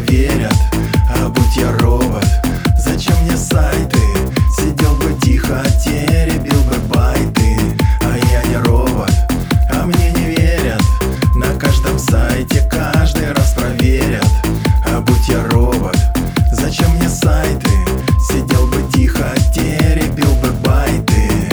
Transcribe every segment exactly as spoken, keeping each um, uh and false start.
проверят. А будь я робот, зачем мне сайты? Сидел бы тихо, теребил бы байты. А я не робот, а мне не верят. На каждом сайте каждый раз проверят. А будь я робот, зачем мне сайты? Сидел бы тихо, теребил бы байты.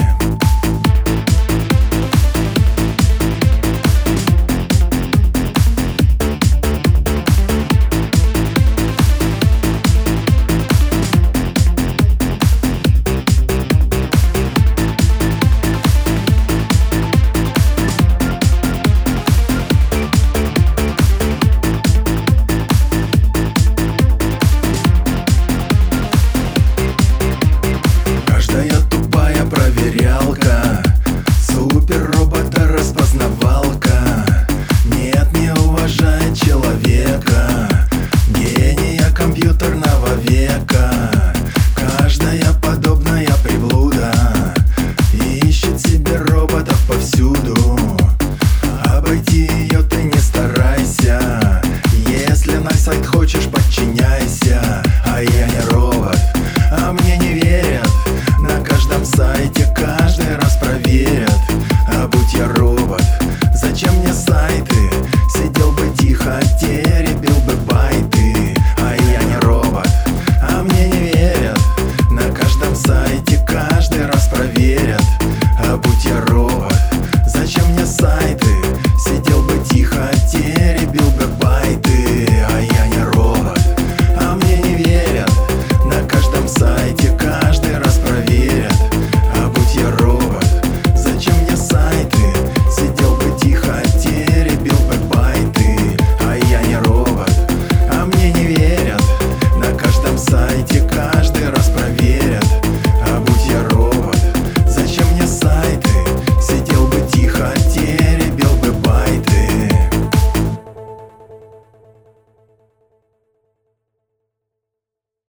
Проверялка, супер робота распознавалка. Нет, не уважает человека, гения компьютерного века. Каждая подобная приблуда ищет себе роботов повсюду. Обойти ее ты не старайся, если на сайт хочешь, подчиняйся. А я не робот.